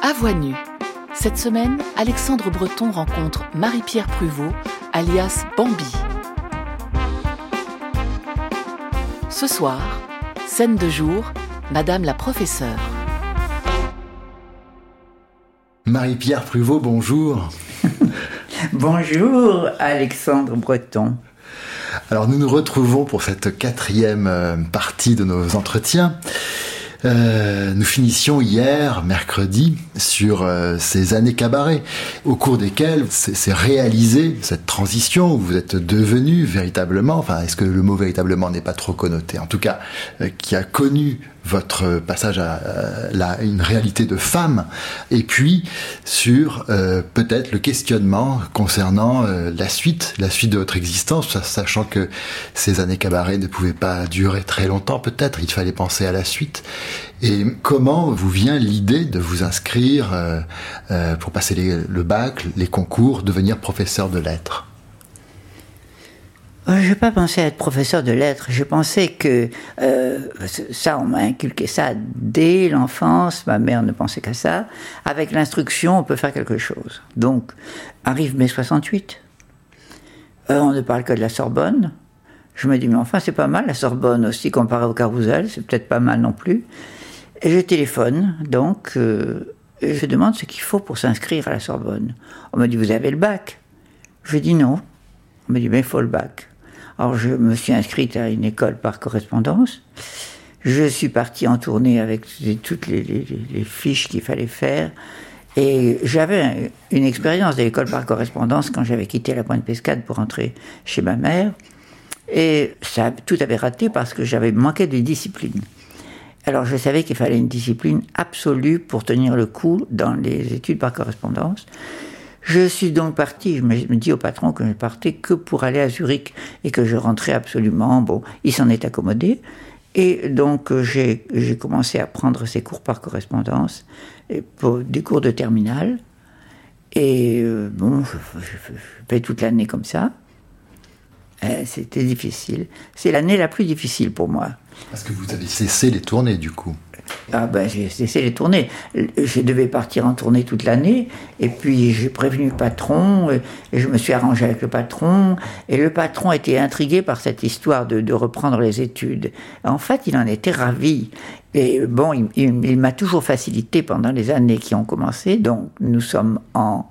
À voix nue. Cette semaine, Alexandre Breton rencontre Marie-Pierre Pruvot, alias Bambi. Ce soir, scène de jour, Madame la professeure. Marie-Pierre Pruvot, bonjour. Bonjour Alexandre Breton. Alors nous nous retrouvons pour cette 4e partie de nos entretiens. Nous finissions hier, mercredi, sur ces années cabaret, au cours desquelles s'est réalisée cette transition, où vous êtes devenu véritablement, enfin est-ce que le mot véritablement n'est pas trop connoté, en tout cas, qui a connu votre passage à une réalité de femme, et puis sur peut-être le questionnement concernant la suite de votre existence, sachant que ces années cabaret ne pouvaient pas durer très longtemps, peut-être, il fallait penser à la suite. Et comment vous vient l'idée de vous inscrire pour passer le bac, les concours, devenir professeur de lettres ? Je n'ai pas pensé à être professeur de lettres. Je pensais que ça, on m'a inculqué ça dès l'enfance. Ma mère ne pensait qu'à ça. Avec l'instruction, on peut faire quelque chose. Donc, arrive mai 68. On ne parle que de la Sorbonne. Je me dis, mais enfin, c'est pas mal, la Sorbonne aussi, comparé au Carrousel. C'est peut-être pas mal non plus. Et je téléphone, donc, et je demande ce qu'il faut pour s'inscrire à la Sorbonne. On me dit, vous avez le bac ? Je dis non. On me dit, mais il faut le bac. Alors je me suis inscrite à une école par correspondance. Je suis partie en tournée avec toutes les fiches qu'il fallait faire. Et j'avais une expérience de l'école par correspondance quand j'avais quitté la Pointe-Pescade pour rentrer chez ma mère. Et tout avait raté parce que j'avais manqué de discipline. Alors je savais qu'il fallait une discipline absolue pour tenir le coup dans les études par correspondance. Je suis donc parti, je me dis au patron que je ne partais que pour aller à Zurich et que je rentrais absolument. Bon, il s'en est accommodé. Et donc j'ai commencé à prendre ces cours par correspondance, des cours de terminale. Et bon, je fais toute l'année comme ça. C'était difficile. C'est l'année la plus difficile pour moi. Parce que vous avez cessé les tournées, du coup. Ah ben, j'ai cessé les tournées. Je devais partir en tournée toute l'année, et puis j'ai prévenu le patron, et je me suis arrangé avec le patron, et le patron était intrigué par cette histoire de reprendre les études. En fait, il en était ravi. Et bon, il m'a toujours facilité pendant les années qui ont commencé, donc nous sommes en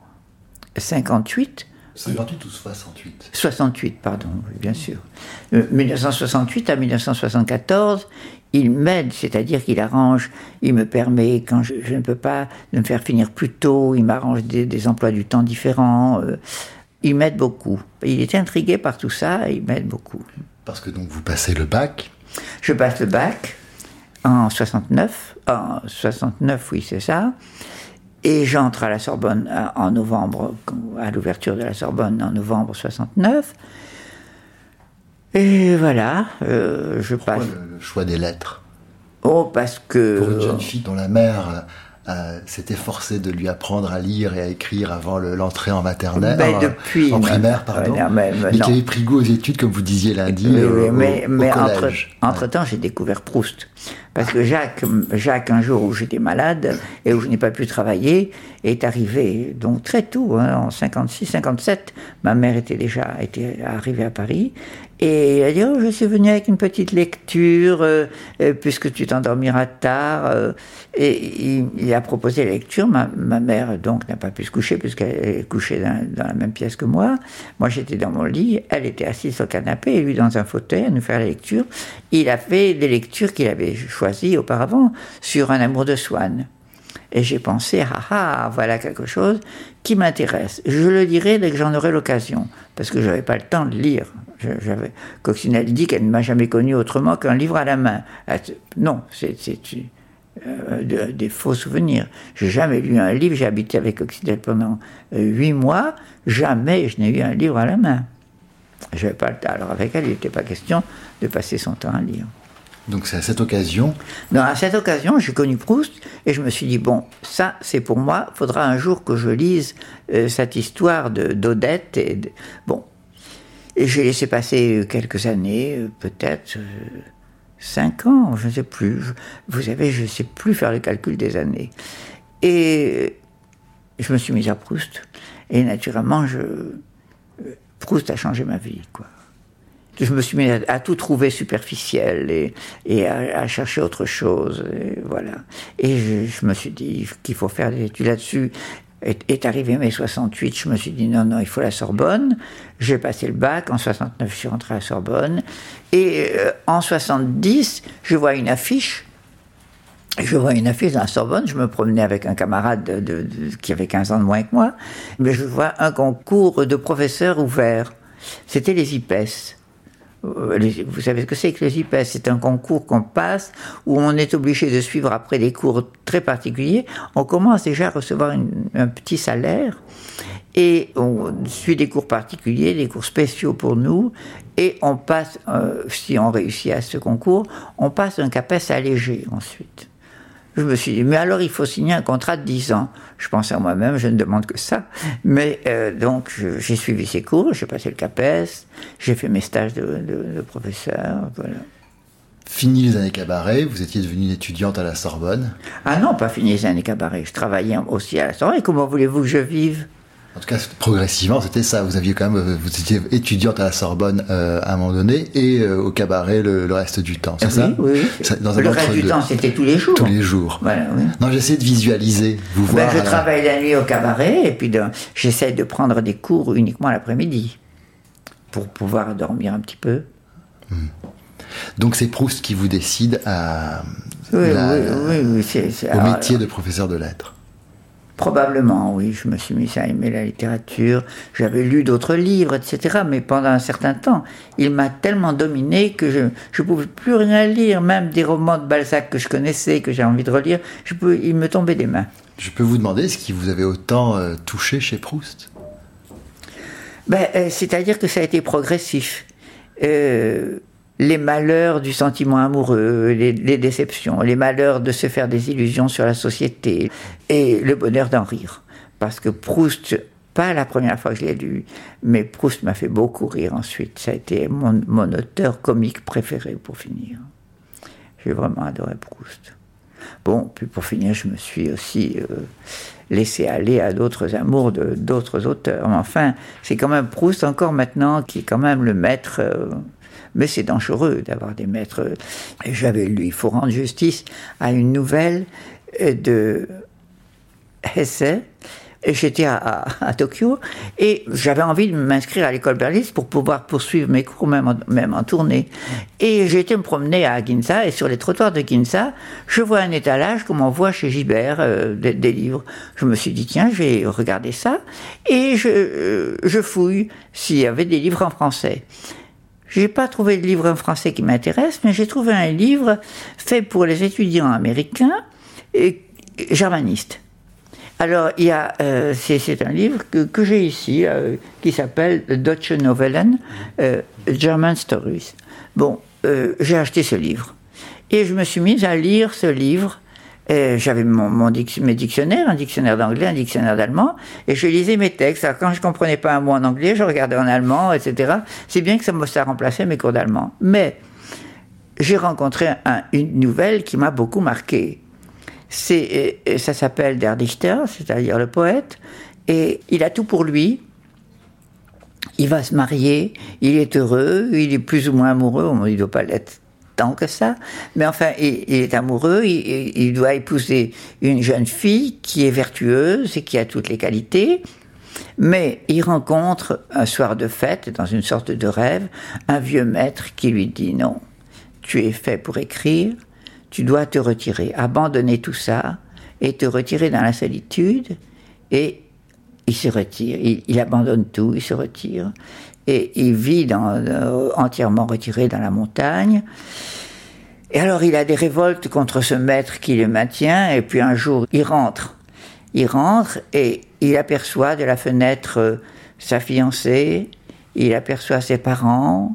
58. 58 ou 68 ? 68, pardon, bien sûr. 1968 à 1974, il m'aide, c'est-à-dire qu'il arrange, il me permet, quand je ne peux pas, de me faire finir plus tôt, il m'arrange des emplois du temps différents, il m'aide beaucoup. Il était intrigué par tout ça, et il m'aide beaucoup. Parce que donc vous passez le bac ? Je passe le bac en 69, oui c'est ça. Et j'entre à la Sorbonne en novembre, à l'ouverture de la Sorbonne en novembre 69. Et voilà, je Pourquoi passe. le choix des lettres ? Oh, parce que. Pour une jeune fille dont la mère s'était forcée de lui apprendre à lire et à écrire avant l'entrée en maternelle, en primaire, pardon, mais qui avait pris goût aux études, comme vous disiez lundi, mais au collège. Entre-temps, j'ai découvert Proust. Parce que Jacques, un jour où j'étais malade et où je n'ai pas pu travailler, est arrivé donc très tôt, en 56, 57. Ma mère était arrivée à Paris. Et elle a dit, je suis venue avec une petite lecture, puisque tu t'endormiras tard. Et il a proposé la lecture. Ma mère, donc, n'a pas pu se coucher, puisqu'elle couchait dans la même pièce que moi. Moi, j'étais dans mon lit, elle était assise sur le canapé, et lui dans un fauteuil, à nous faire la lecture. Il a fait des lectures qu'il avait choisies auparavant sur Un amour de Swann. Et j'ai pensé, voilà quelque chose qui m'intéresse. Je le dirai dès que j'en aurai l'occasion, parce que je n'avais pas le temps de lire. Coccinelle dit qu'elle ne m'a jamais connu autrement qu'un livre à la main. Non, c'est des faux souvenirs. Je n'ai jamais lu un livre, j'ai habité avec Coccinelle pendant 8 mois, jamais je n'ai eu un livre à la main. Je n'avais pas le temps. Alors avec elle, il n'était pas question de passer son temps à lire. Donc c'est à cette occasion ? Non, à cette occasion, j'ai connu Proust et je me suis dit, bon, ça c'est pour moi, il faudra un jour que je lise cette histoire d'Odette. Bon. Et j'ai laissé passer quelques années, peut-être 5 ans, je ne sais plus. Vous savez, je ne sais plus faire le calcul des années. Et je me suis mise à Proust. Et naturellement, Proust a changé ma vie, quoi. Je me suis mis à tout trouver superficiel et à chercher autre chose. Et voilà. Et je me suis dit qu'il faut faire des études là-dessus. Est arrivé mai 68, je me suis dit non, il faut la Sorbonne. J'ai passé le bac. En 69, je suis rentré à la Sorbonne. Et en 70, je vois une affiche dans la Sorbonne. Je me promenais avec un camarade qui avait 15 ans de moins que moi. Mais je vois un concours de professeurs ouvert. C'était les IPES. Vous savez ce que c'est que les IPES? C'est un concours qu'on passe où on est obligé de suivre après des cours très particuliers. On commence déjà à recevoir un petit salaire et on suit des cours particuliers, des cours spéciaux pour nous, et on passe, si on réussit à ce concours, on passe un CAPES allégé ensuite. Je me suis dit, mais alors il faut signer un contrat de 10 ans. Je pensais à moi-même, je ne demande que ça. Mais donc j'ai suivi ces cours, j'ai passé le CAPES, j'ai fait mes stages de professeur, voilà. Fini les années cabaret, vous étiez devenue une étudiante à la Sorbonne. Ah non, pas fini les années cabaret, je travaillais aussi à la Sorbonne. Et comment voulez-vous que je vive ? En tout cas, progressivement, c'était ça. Vous étiez étudiante à la Sorbonne à un moment donné et au cabaret le reste du temps, c'est ça ? Oui. Le reste du temps, c'était tous les jours. Tous les jours. Voilà, oui. Non, j'essaie de visualiser, voir. Je travaille la nuit au cabaret et puis j'essaie de prendre des cours uniquement l'après-midi pour pouvoir dormir un petit peu. Donc c'est Proust qui vous décide au métier de professeur de lettres. Probablement, oui, je me suis mis à aimer la littérature, j'avais lu d'autres livres, etc. Mais pendant un certain temps, il m'a tellement dominé que je ne pouvais plus rien lire, même des romans de Balzac que je connaissais, que j'ai envie de relire, il me tombait des mains. Je peux vous demander ce qui vous avait autant touché chez Proust ? C'est-à-dire que ça a été progressif. Les malheurs du sentiment amoureux, les déceptions, les malheurs de se faire des illusions sur la société, et le bonheur d'en rire. Parce que Proust, pas la première fois que je l'ai lu, mais Proust m'a fait beaucoup rire ensuite. Ça a été mon auteur comique préféré pour finir. J'ai vraiment adoré Proust. Bon, puis pour finir, je me suis aussi laissé aller à d'autres amours d'autres auteurs. Mais enfin, c'est quand même Proust encore maintenant qui est quand même le maître... Mais c'est dangereux d'avoir des maîtres. J'avais lu, il faut rendre justice à une nouvelle de Hesse. J'étais à Tokyo et j'avais envie de m'inscrire à l'école Berlitz pour pouvoir poursuivre mes cours, même en tournée. Et j'ai été me promener à Ginza et sur les trottoirs de Ginza, je vois un étalage comme on voit chez Gibert, des livres. Je me suis dit, tiens, je vais regarder ça. Et je fouille s'il y avait des livres en français. Je n'ai pas trouvé de livre en français qui m'intéresse, mais j'ai trouvé un livre fait pour les étudiants américains et germanistes. Alors, il y a, c'est un livre que j'ai ici, qui s'appelle Deutsche Novellen, German Stories. Bon, j'ai acheté ce livre. Et je me suis mise à lire ce livre. J'avais mes dictionnaires, un dictionnaire d'anglais, un dictionnaire d'allemand, et je lisais mes textes. Alors, quand je ne comprenais pas un mot en anglais, je regardais en allemand, etc. C'est bien que ça remplaçait mes cours d'allemand. Mais j'ai rencontré une nouvelle qui m'a beaucoup marqué. Ça s'appelle Der Dichter, c'est-à-dire le poète, et il a tout pour lui. Il va se marier, il est heureux, il est plus ou moins amoureux, il ne doit pas l'être tant que ça, mais enfin, il est amoureux, il doit épouser une jeune fille qui est vertueuse et qui a toutes les qualités, mais il rencontre un soir de fête, dans une sorte de rêve, un vieux maître qui lui dit « Non, tu es fait pour écrire, tu dois te retirer, abandonner tout ça et te retirer dans la solitude. » Et il se retire, il abandonne tout, il se retire. Et il vit entièrement retiré dans la montagne. Et alors il a des révoltes contre ce maître qui le maintient. Et puis un jour, il rentre et il aperçoit de la fenêtre sa fiancée, il aperçoit ses parents.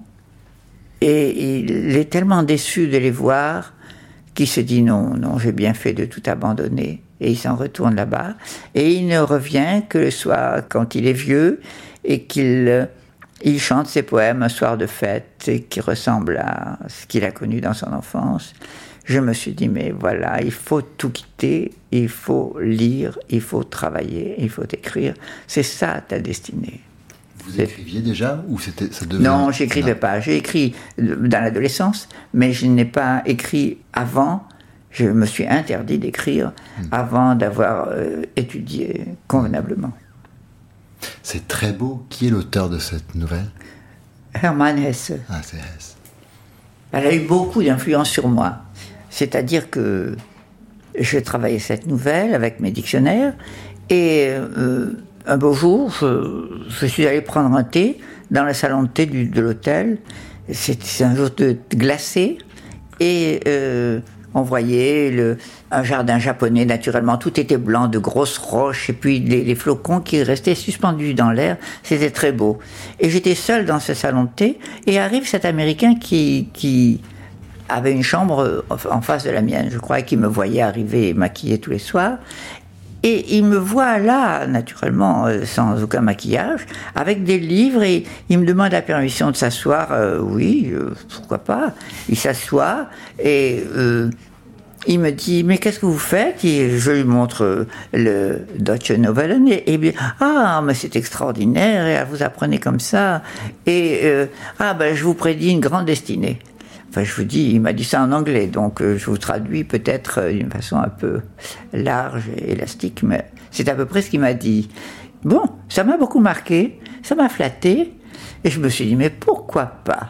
Et il est tellement déçu de les voir qu'il se dit non, j'ai bien fait de tout abandonner. Et il s'en retourne là-bas. Et il ne revient que le soir, quand il est vieux, et qu'il chante ses poèmes un soir de fête, et qui ressemble à ce qu'il a connu dans son enfance. je me suis dit, mais voilà, il faut tout quitter, il faut lire, il faut travailler, il faut écrire. C'est ça ta destinée. Vous écriviez déjà ou ça devenait... Non, j'écrivais pas. J'ai écrit dans l'adolescence, mais je n'ai pas écrit avant. Je me suis interdit d'écrire avant d'avoir étudié convenablement. C'est très beau. Qui est l'auteur de cette nouvelle? Hermann Hesse. Ah, c'est Hesse. Elle a eu beaucoup d'influence sur moi. C'est-à-dire que je travaillais cette nouvelle avec mes dictionnaires et un beau jour, je suis allé prendre un thé dans le salon de thé de l'hôtel. C'est un jour glacé et on voyait un jardin japonais, naturellement. Tout était blanc, de grosses roches, et puis les flocons qui restaient suspendus dans l'air. C'était très beau. Et j'étais seul dans ce salon de thé, et arrive cet Américain qui avait une chambre en face de la mienne, je crois, qui me voyait arriver maquillé tous les soirs. Et il me voit là, naturellement, sans aucun maquillage, avec des livres, et il me demande la permission de s'asseoir. Oui, pourquoi pas. Il s'assoit, et il me dit, mais qu'est-ce que vous faites? Et je lui montre le Deutsche Novellen, et il me dit, ah, mais c'est extraordinaire, et vous apprenez comme ça, et je vous prédis une grande destinée. Enfin, je vous dis, il m'a dit ça en anglais, donc je vous traduis peut-être d'une façon un peu large et élastique, mais c'est à peu près ce qu'il m'a dit. Bon, ça m'a beaucoup marqué, ça m'a flatté, et je me suis dit, mais pourquoi pas?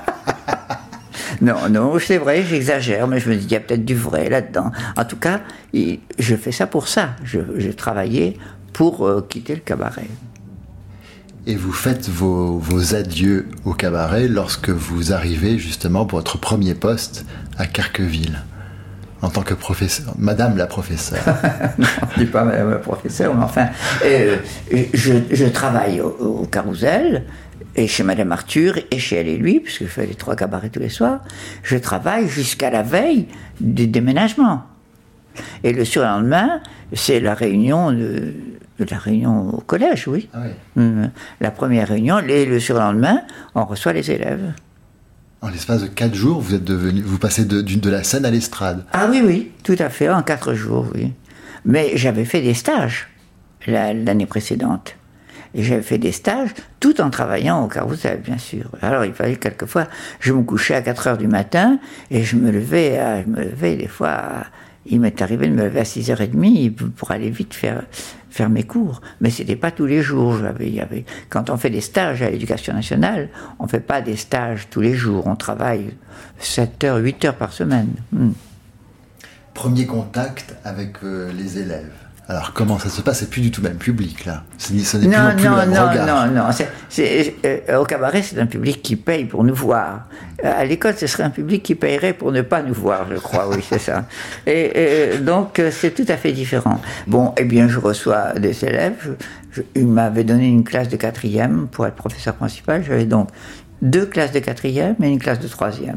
Non, c'est vrai, j'exagère, mais je me dis, il y a peut-être du vrai là-dedans. En tout cas, je fais ça pour ça. Je travaillais pour quitter le cabaret. Et vous faites vos adieux au cabaret lorsque vous arrivez justement pour votre premier poste à Carqueville, en tant que professeur, Madame la professeure. Non, je ne dis pas Madame la professeure, mais enfin, je travaille au Carrousel, et chez Madame Arthur, et chez elle et lui, puisque je fais les 3 cabarets tous les soirs. Je travaille jusqu'à la veille du déménagement. Et le surlendemain, c'est la réunion au collège, oui. Ah oui. La première réunion, le surlendemain, on reçoit les élèves. En l'espace de 4 jours, vous passez de la scène à l'estrade. Ah oui, tout à fait, en 4 jours, oui. Mais j'avais fait des stages l'année précédente. Et j'avais fait des stages tout en travaillant au Carrousel, bien sûr. Alors il fallait quelquefois, je me couchais à 4 heures du matin et je me levais des fois, il m'est arrivé de me lever à 6h30 pour aller vite faire mes cours. Mais c'était pas tous les jours. Quand on fait des stages à l'Éducation nationale, on fait pas des stages tous les jours. On travaille 7 heures, 8 heures par semaine. Premier contact avec les élèves. Alors, comment ça se passe? C'est plus du tout le même public, là. Ce n'est plus non plus le même regard. Non. Au cabaret, c'est un public qui paye pour nous voir. À l'école, ce serait un public qui payerait pour ne pas nous voir, je crois, oui, c'est ça. Et donc, c'est tout à fait différent. Bon, eh bien, je reçois des élèves. Il m'avait donné une classe de 4e pour être professeur principal. J'avais donc 2 classes de 4e et une classe de 3e.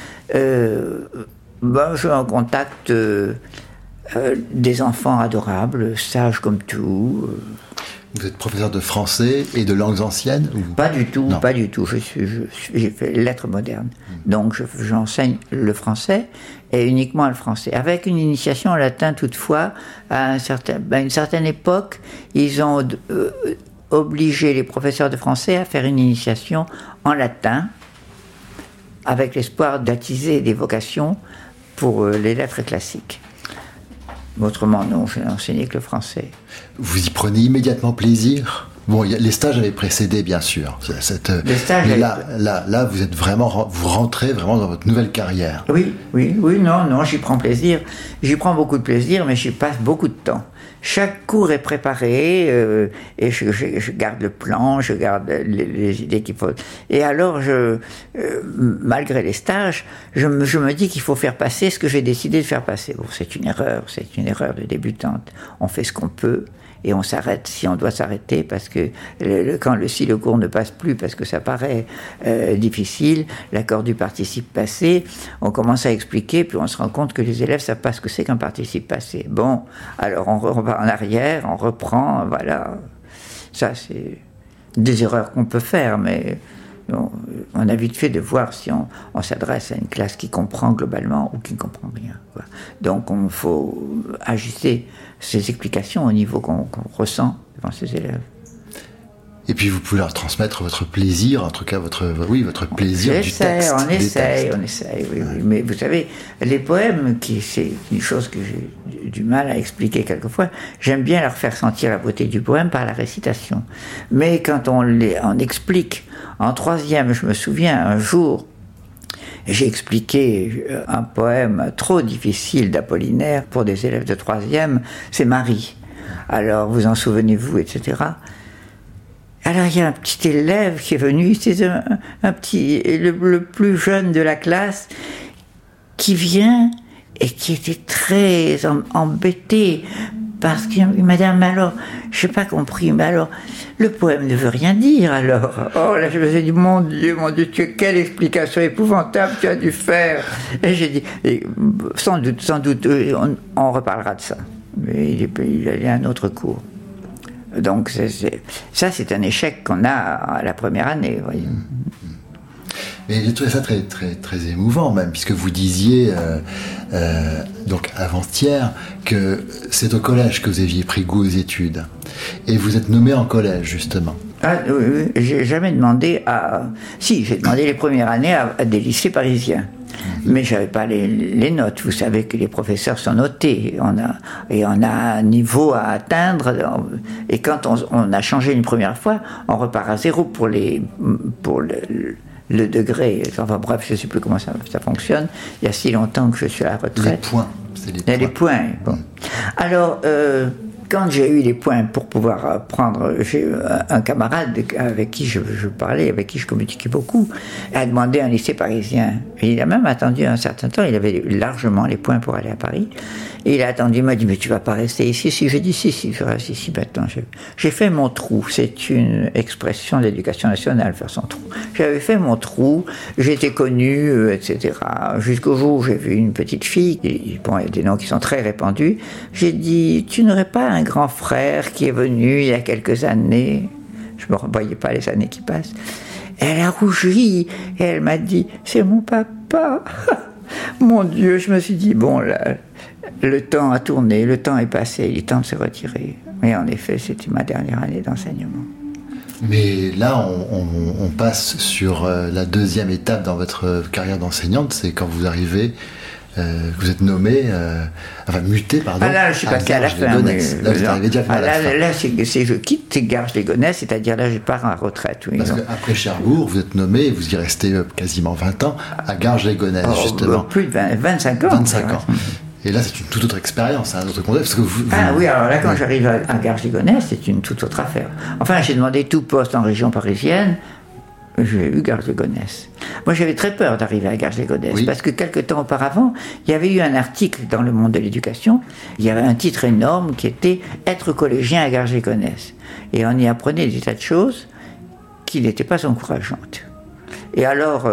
Je suis en contact... des enfants adorables, sages comme tout. Vous êtes professeur de français et de langues anciennes ou... Pas du tout, non. Pas du tout. J'ai fait lettres modernes. Donc j'enseigne le français et uniquement le français. Avec une initiation en latin toutefois, à une certaine époque, ils ont obligé les professeurs de français à faire une initiation en latin avec l'espoir d'attiser des vocations pour les lettres classiques. Autrement, non, je n'ai enseigné que le français. Vous y prenez immédiatement plaisir? Bon, les stages avaient précédé, bien sûr. Les stages mais là, vous rentrez vraiment dans votre nouvelle carrière. Oui, non, j'y prends plaisir. J'y prends beaucoup de plaisir, mais j'y passe beaucoup de temps. Chaque cours est préparé et je garde le plan, je garde les idées qu'il faut. Et alors, malgré les stages, je me dis qu'il faut faire passer ce que j'ai décidé de faire passer. Bon, c'est une erreur de débutante. On fait ce qu'on peut et on s'arrête si on doit s'arrêter parce que si le cours ne passe plus parce que ça paraît difficile, l'accord du participe passé, on commence à expliquer puis on se rend compte que les élèves savent pas ce que c'est qu'un participe passé. Bon, alors on va en arrière, on reprend, voilà. Ça c'est des erreurs qu'on peut faire, mais Donc, on a vite fait de voir si on s'adresse à une classe qui comprend globalement ou qui ne comprend rien, quoi. Donc il faut ajuster ces explications au niveau qu'on ressent devant ses élèves. Et puis vous pouvez leur transmettre votre plaisir, en tout cas votre plaisir du texte. On essaye, oui. Mais vous savez, les poèmes, c'est une chose que j'ai du mal à expliquer quelquefois, j'aime bien leur faire sentir la beauté du poème par la récitation. Mais quand on explique, en troisième, je me souviens, un jour, j'ai expliqué un poème trop difficile d'Apollinaire pour des élèves de troisième, c'est Marie. Alors, vous en souvenez-vous, etc. Alors il y a un petit élève qui est venu, c'est un petit, le plus jeune de la classe, qui vient et qui était très embêté parce qu'il m'a dit, alors, je n'ai pas compris, mais alors, le poème ne veut rien dire alors. Oh là, je me suis dit, mon Dieu, quelle explication épouvantable tu as dû faire. Et j'ai dit, sans doute, on reparlera de ça. Mais il allait à un autre cours. Donc ça, c'est un échec qu'on a à la première année. Voyez. Mais j'ai trouvé ça très, très, très émouvant même, puisque vous disiez, donc avant-hier, que c'est au collège que vous aviez pris goût aux études. Et vous êtes nommé en collège, justement. Ah oui, j'ai jamais demandé à... Si, j'ai demandé les premières années à des lycées parisiens. Mais je n'avais pas les notes. Vous savez que les professeurs sont notés. On a un niveau à atteindre. Et quand on a changé une première fois, on repart à zéro pour le degré. Enfin bref, je ne sais plus comment ça fonctionne. Il y a si longtemps que je suis à la retraite. Les points. C'est les points. Bon. Alors, quand j'ai eu les points pour pouvoir prendre, j'ai un camarade avec qui je parlais, avec qui je communiquais beaucoup, a demandé un lycée parisien. Et il a même attendu un certain temps, il avait largement les points pour aller à Paris. Et il a attendu, il m'a dit, mais tu vas pas rester ici? Si, j'ai dit, si, je reste ici maintenant. J'ai fait mon trou, c'est une expression de l'éducation nationale, faire son trou. J'avais fait mon trou, j'étais connu, etc. Jusqu'au jour où j'ai vu une petite fille, et, bon, il y a des noms qui sont très répandus, j'ai dit, tu n'aurais pas un grand frère qui est venu il y a quelques années? Je ne me voyais pas les années qui passent. Elle a rougi, et elle m'a dit, c'est mon papa. Mon Dieu, je me suis dit, bon, là, le temps a tourné, le temps est passé, il est temps de se retirer. Et en effet, c'était ma dernière année d'enseignement. Mais là, on passe sur la deuxième étape dans votre carrière d'enseignante, c'est quand vous arrivez, vous êtes nommé, muté, pardon. Ah là, je suis passé à la fin. Là, vous arrivez déjà à la fin. Là, je quitte Garges-les-Gonesse, c'est-à-dire là, je pars en retraite. Oui, parce qu'après Cherbourg, vous êtes nommé, et vous y restez quasiment 20 ans, à Garges-les-Gonesse, justement. Plus de 25 ans. 25 ans. Et là, c'est une toute autre expérience, un autre contexte. Parce que oui, alors là, quand j'arrive à Garges-les-Gonesse, c'est une toute autre affaire. Enfin, j'ai demandé tout poste en région parisienne, j'ai eu Garges-les-Gonesse. Moi, j'avais très peur d'arriver à Garges-les-Gonesse, parce que quelque temps auparavant, il y avait eu un article dans Le Monde de l'éducation, il y avait un titre énorme qui était « Être collégien à Garges-les-Gonesse ». Et on y apprenait des tas de choses qui n'étaient pas encourageantes. Et alors...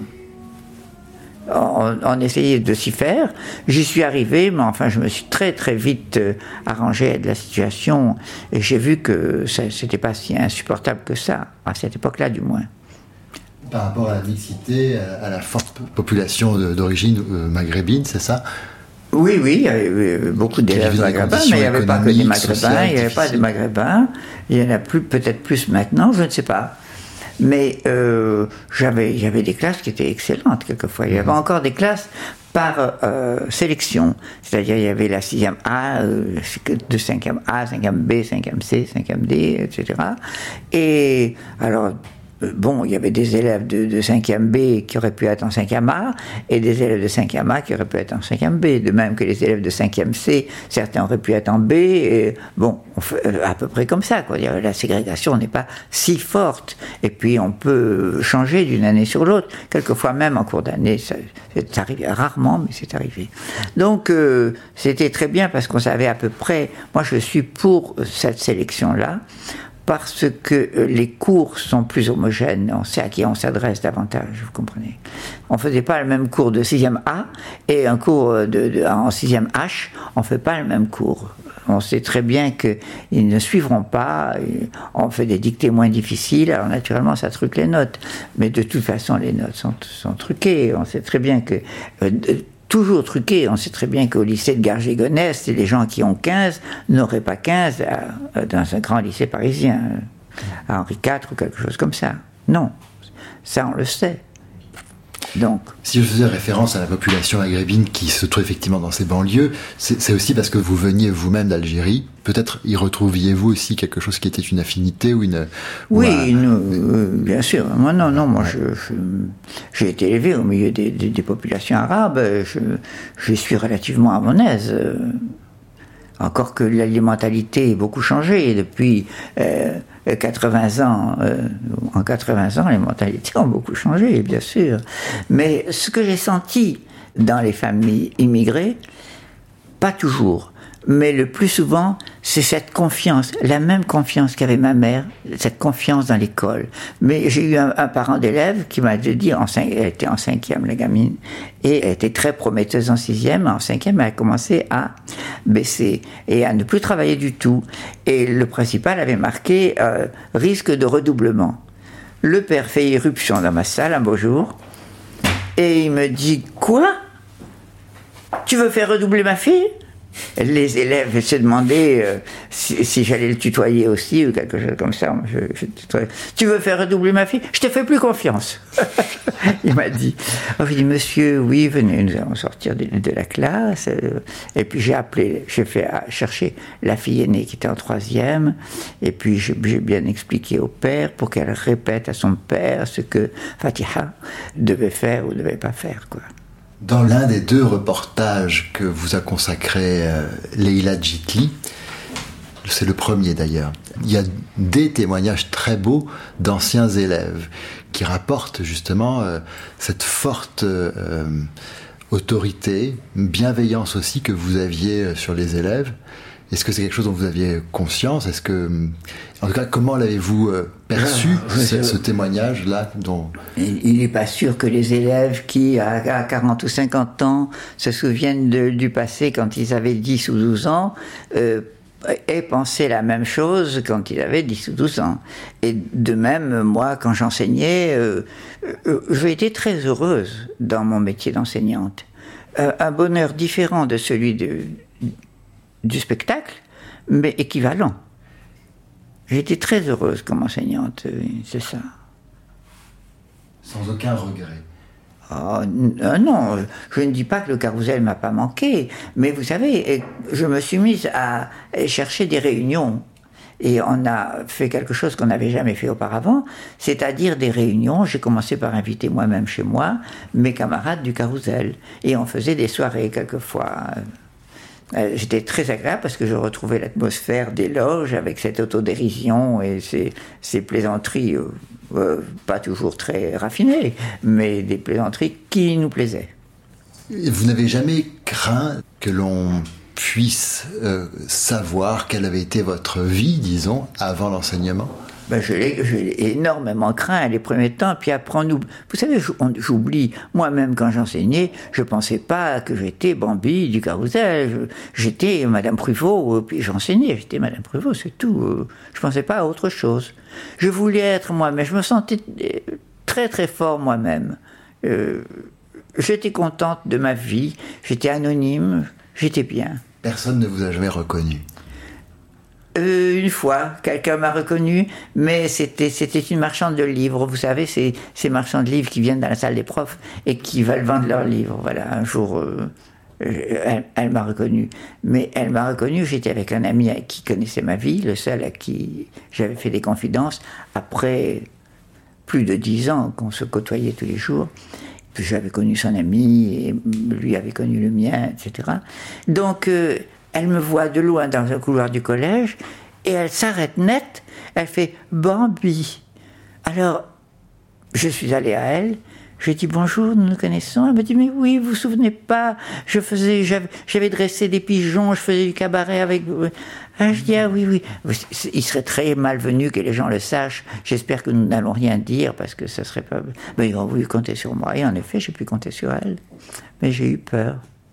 on essayait de s'y faire. J'y suis arrivé, mais enfin, je me suis très très vite arrangé à de la situation et j'ai vu que c'était pas si insupportable que ça, à cette époque-là du moins. Par rapport à la mixité, à la forte population d'origine maghrébine, c'est ça? Oui, il y avait beaucoup d'élèves maghrébins, mais il n'y avait pas que des maghrébins, il n'y avait pas de maghrébins, il y en a peut-être plus maintenant, je ne sais pas. Mais j'avais des classes qui étaient excellentes quelquefois. Il y avait encore des classes par sélection. C'est-à-dire il y avait la 6e A, de 5e A, 5e B, 5e C, 5e D, etc. Et alors... Bon, il y avait des élèves de 5e B qui auraient pu être en 5e A et des élèves de 5e A qui auraient pu être en 5e B, de même que les élèves de 5e C, certains auraient pu être en B, et bon, on fait à peu près comme ça, quoi. La ségrégation n'est pas si forte, et puis on peut changer d'une année sur l'autre, quelquefois même en cours d'année, c'est arrivé rarement, mais c'est arrivé. Donc c'était très bien parce qu'on savait à peu près, moi je suis pour cette sélection-là, parce que les cours sont plus homogènes, on sait à qui on s'adresse davantage, vous comprenez. On ne faisait pas le même cours de 6e A et un cours en 6e H, on ne fait pas le même cours. On sait très bien qu'ils ne suivront pas. On fait des dictées moins difficiles, alors naturellement ça truque les notes. Mais de toute façon, les notes sont truquées. On sait très bien que... toujours truquées. On sait très bien qu'au lycée de Garges-Gonesse, les gens qui ont 15 n'auraient pas 15 dans un grand lycée parisien, à Henri IV ou quelque chose comme ça. Non, ça on le sait. Donc, si je faisais référence à la population maghrébine qui se trouve effectivement dans ces banlieues, c'est aussi parce que vous veniez vous-même d'Algérie. Peut-être y retrouviez-vous aussi quelque chose qui était une affinité ou une... Oui, bien sûr. Moi, moi, j'ai été élevé au milieu des populations arabes. Je suis relativement à mon aise. Encore que la mentalité ait beaucoup changé depuis 80 ans. En 80 ans, les mentalités ont beaucoup changé, bien sûr. Mais ce que j'ai senti dans les familles immigrées, pas toujours, mais le plus souvent, c'est cette confiance, la même confiance qu'avait ma mère, cette confiance dans l'école. Mais j'ai eu un parent d'élève qui m'a dit, elle était en 5e, la gamine, et elle était très prometteuse en 6e. En 5e, elle a commencé à baisser et à ne plus travailler du tout. Et le principal avait marqué risque de redoublement. Le père fait irruption dans ma salle un beau jour, et il me dit, quoi ? Tu veux faire redoubler ma fille ? Les élèves se demandaient si j'allais le tutoyer aussi ou quelque chose comme ça. Tu veux faire redoubler ma fille ? Je te fais plus confiance. Il m'a dit. Alors, j'ai dit, monsieur, oui, venez, nous allons sortir de la classe. Et puis j'ai fait chercher la fille aînée qui était en 3e. Et puis j'ai bien expliqué au père pour qu'elle répète à son père ce que Fatiha devait faire ou ne devait pas faire, quoi. Dans l'un des 2 reportages que vous a consacré Leïla Djitli, c'est le premier d'ailleurs, il y a des témoignages très beaux d'anciens élèves qui rapportent justement cette forte autorité, bienveillance aussi que vous aviez sur les élèves. Est-ce que c'est quelque chose dont vous aviez conscience ? Est-ce que, en tout cas, comment l'avez-vous perçu, ce témoignage-là dont... Il n'est pas sûr que les élèves qui, à 40 ou 50 ans, se souviennent du passé quand ils avaient 10 ou 12 ans, aient pensé la même chose quand ils avaient 10 ou 12 ans. Et de même, moi, quand j'enseignais, j'ai été très heureuse dans mon métier d'enseignante. Un bonheur différent de celui du spectacle, mais équivalent. J'ai été très heureuse comme enseignante, c'est ça. Sans aucun regret. Oh, non, je ne dis pas que le carrousel m'a pas manqué, mais vous savez, je me suis mise à chercher des réunions. Et on a fait quelque chose qu'on n'avait jamais fait auparavant, c'est-à-dire des réunions. J'ai commencé par inviter moi-même chez moi mes camarades du carrousel. Et on faisait des soirées quelquefois. J'étais très agréable parce que je retrouvais l'atmosphère des loges avec cette autodérision et ces plaisanteries, pas toujours très raffinées, mais des plaisanteries qui nous plaisaient. Vous n'avez jamais craint que l'on puisse savoir quelle avait été votre vie, disons, avant l'enseignement ? Je l'ai énormément craint les premiers temps, puis après vous savez, j'oublie, moi-même quand j'enseignais, je pensais pas que j'étais Bambi du carrousel, j'étais Madame Pruvot, puis j'enseignais, j'étais Madame Pruvot, c'est tout, je pensais pas à autre chose. Je voulais être moi-même, je me sentais très très fort moi-même, j'étais contente de ma vie, j'étais anonyme, j'étais bien. Personne ne vous a jamais reconnu ? Une fois, quelqu'un m'a reconnu, mais c'était une marchande de livres. Vous savez, ces marchands de livres qui viennent dans la salle des profs et qui veulent vendre leurs livres. Voilà, un jour, elle m'a reconnu. Mais elle m'a reconnu, j'étais avec un ami qui connaissait ma vie, le seul à qui j'avais fait des confidences, après plus de 10 ans qu'on se côtoyait tous les jours. Puis j'avais connu son ami, et lui avait connu le mien, etc. Donc... elle me voit de loin dans un couloir du collège et elle s'arrête net, elle fait « Bambi ». Alors, je suis allé à elle, je lui ai dit « Bonjour, nous nous connaissons ». Elle me dit « Mais oui, vous vous souvenez pas, j'avais dressé des pigeons, je faisais du cabaret avec vous ». Je dis « Ah oui, il serait très malvenu que les gens le sachent, j'espère que nous n'allons rien dire parce que ça serait pas... » Mais ils ont voulu compter sur moi et en effet, j'ai pu compter sur elle, mais j'ai eu peur.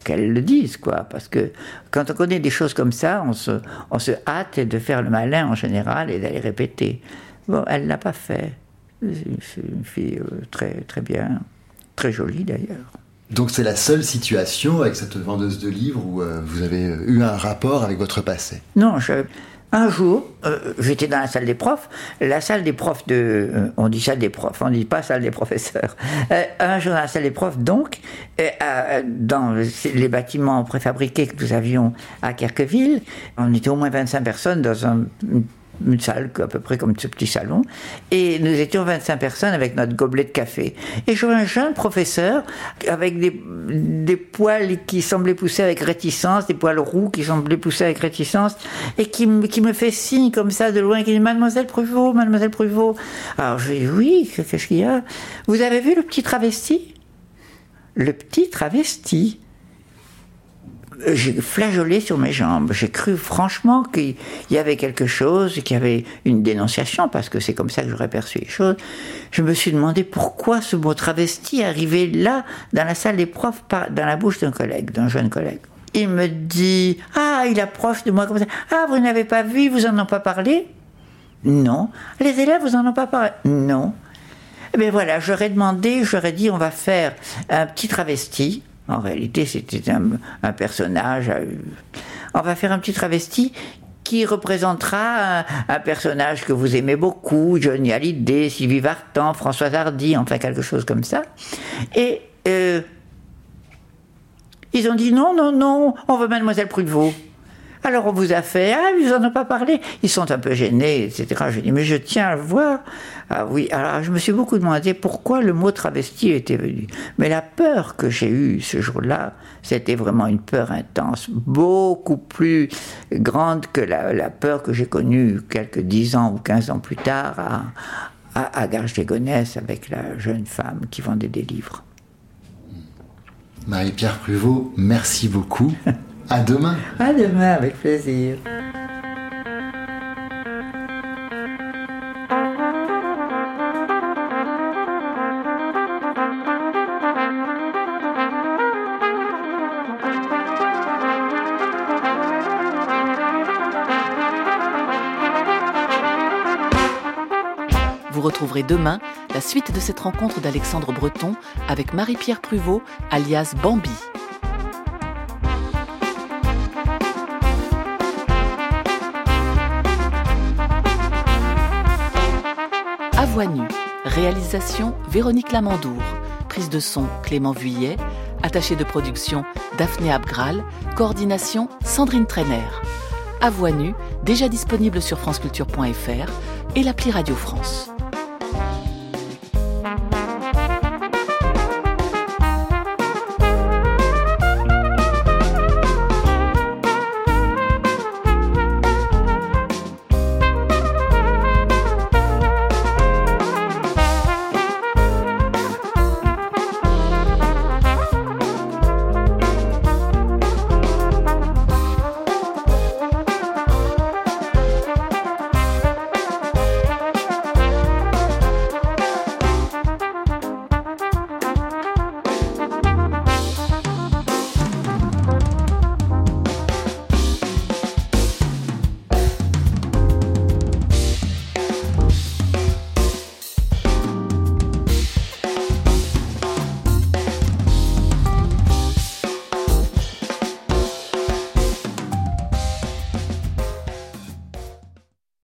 qu'elles le disent, quoi. Parce que quand on connaît des choses comme ça, on se hâte de faire le malin en général et d'aller répéter. Bon, elle ne l'a pas fait. C'est une fille très, très bien, très jolie d'ailleurs. Donc c'est la seule situation avec cette vendeuse de livres où vous avez eu un rapport avec votre passé? Non, un jour, j'étais dans la salle des profs. La salle des profs on dit salle des profs, on ne dit pas salle des professeurs. Un jour dans la salle des profs, donc, dans les bâtiments préfabriqués que nous avions à Querqueville, on était au moins 25 personnes dans une salle à peu près comme ce petit salon, et nous étions 25 personnes avec notre gobelet de café. Et je vois un jeune professeur avec des poils qui semblaient pousser avec réticence, des poils roux qui semblaient pousser avec réticence, et qui me fait signe comme ça de loin, qui dit « Mademoiselle Pruvot, Mademoiselle Pruvot ». Alors je dis « Oui, qu'est-ce qu'il y a ? Vous avez vu le petit travesti ?» Le petit travesti. J'ai flageolé sur mes jambes. J'ai cru franchement qu'il y avait quelque chose, qu'il y avait une dénonciation, parce que c'est comme ça que j'aurais perçu les choses. Je me suis demandé pourquoi ce mot travesti arrivait là, dans la salle des profs, dans la bouche d'un jeune collègue. Il me dit « Ah, il approche de moi comme ça. Ah, vous n'avez pas vu, vous en avez pas parlé ?» Non. Les élèves, vous en ont pas parlé ? Non. Eh bien voilà, j'aurais dit on va faire un petit travesti. En réalité, c'était un personnage. On va faire un petit travesti qui représentera un personnage que vous aimez beaucoup, Johnny Hallyday, Sylvie Vartan, Françoise Hardy, enfin quelque chose comme ça. Et ils ont dit non, on veut Mademoiselle Pruvot. Alors on vous a fait, ils n'en ont pas parlé. Ils sont un peu gênés, etc. Je dis, mais je tiens à le voir. Ah oui, alors je me suis beaucoup demandé pourquoi le mot travesti était venu. Mais la peur que j'ai eue ce jour-là, c'était vraiment une peur intense, beaucoup plus grande que la peur que j'ai connue quelques 10 ans ou 15 ans plus tard à Garges-les-Gonesse avec la jeune femme qui vendait des livres. Marie-Pierre Pruvot, merci beaucoup. À demain. À demain, avec plaisir. Vous retrouverez demain la suite de cette rencontre d'Alexandre Breton avec Marie-Pierre Pruvot, alias Bambi. À Voix nue, réalisation Véronique Lamandour, prise de son Clément Vuillet, attachée de production Daphné Abgral, coordination Sandrine Trainer. À Voix nue, déjà disponible sur franceculture.fr et l'appli Radio France.